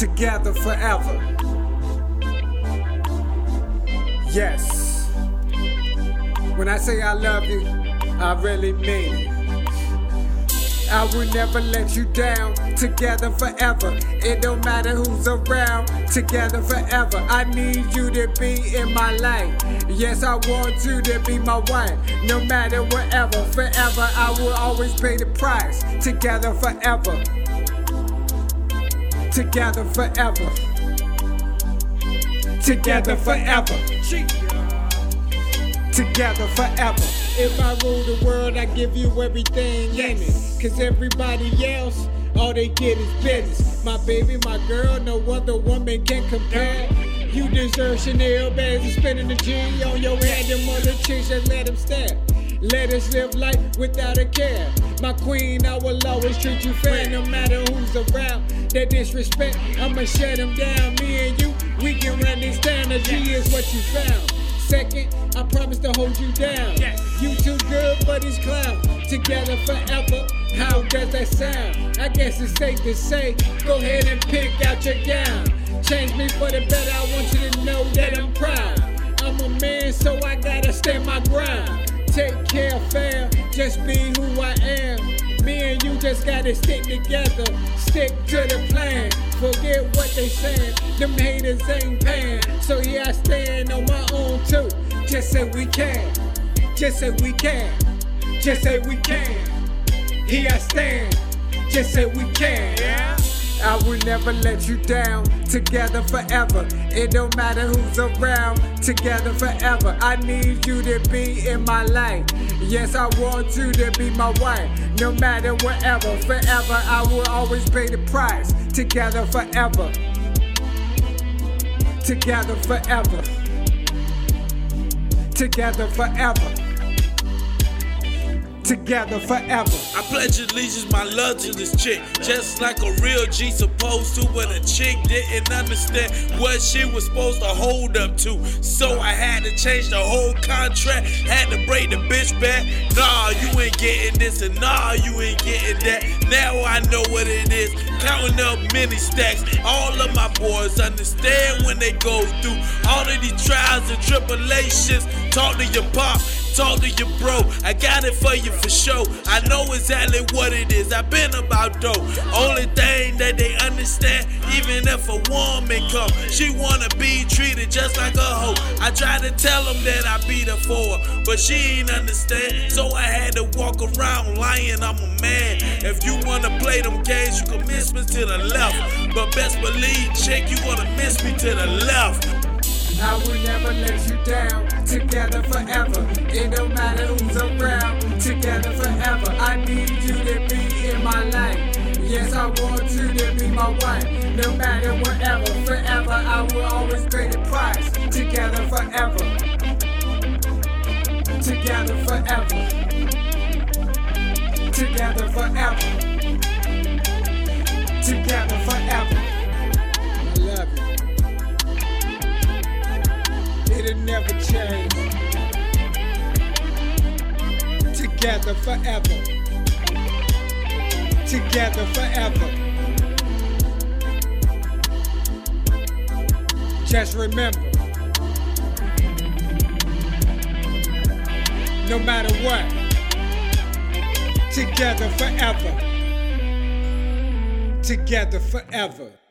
together forever. Yes. When I say I love you, I really mean it. I will never let you down, together forever. It don't matter who's around, together forever. I need you to be in my life. Yes, I want you to be my wife. No matter whatever, forever, I will always pay the price. Together forever. Together forever. Together forever. Together forever. If I rule the world, I give you everything in it. Cause everybody else, all they get is business. My baby, my girl, no other woman can compare. You deserve Chanel bags and spending the G on your head. Them other chicks, just let them stare. Let us live life without a care. My queen, I will always treat you fair. No matter who's around, that disrespect, I'ma shut them down. Me and you, we can run this town. The G is what you found. Second, I promise to hold you down. You too good for this clown. Together forever, how does that sound? I guess it's safe to say, go ahead and pick out your gown. Change me for the better, I want you to know that I'm proud. I'm a man, so I gotta stand my ground. Take care, fam, just be who I am. Me and you just gotta stick together, stick to the plan. Forget what they saying, them haters ain't paying. So yeah, I stand on my own too. Just say we can, just say we can, just say we can. Here I stand, just say we can. I will never let you down, together forever. It don't matter who's around, together forever. I need you to be in my life. Yes, I want you to be my wife. No matter whatever, forever, I will always pay the price. Together forever. Together forever. Together forever. Together forever. I pledge allegiance, my love to this chick, just like a real G supposed to. But a chick didn't understand what she was supposed to hold up to, so I had to change the whole contract. Had to break the bitch back. Nah, you ain't getting this, and nah, you ain't getting that. Now I know what it is. Counting up many stacks. All of my boys understand when they go through all of these trials and tribulations. Talk to your pop, talk to your bro. I got it for you for sure. I know exactly what it is. I've been about dough. Only thing that they understand, even if a woman come, she wanna be treated just like a hoe. I tried to tell them that I beat her for her, but she ain't understand. So I had to walk around lying I'm a man. If you wanna play them games, you can miss me to the left, but best believe, chick, you gonna miss me to the left. I will never let you down, together forever. It don't matter who's around, together forever. I need you to be in my life. Yes, I want you to be my wife. No matter whatever, forever, I will always pay the price. Together forever. Together forever. Together forever. Together forever. I love you. It'll never change. Together forever. Together forever. Just remember, no matter what, together forever. Together forever.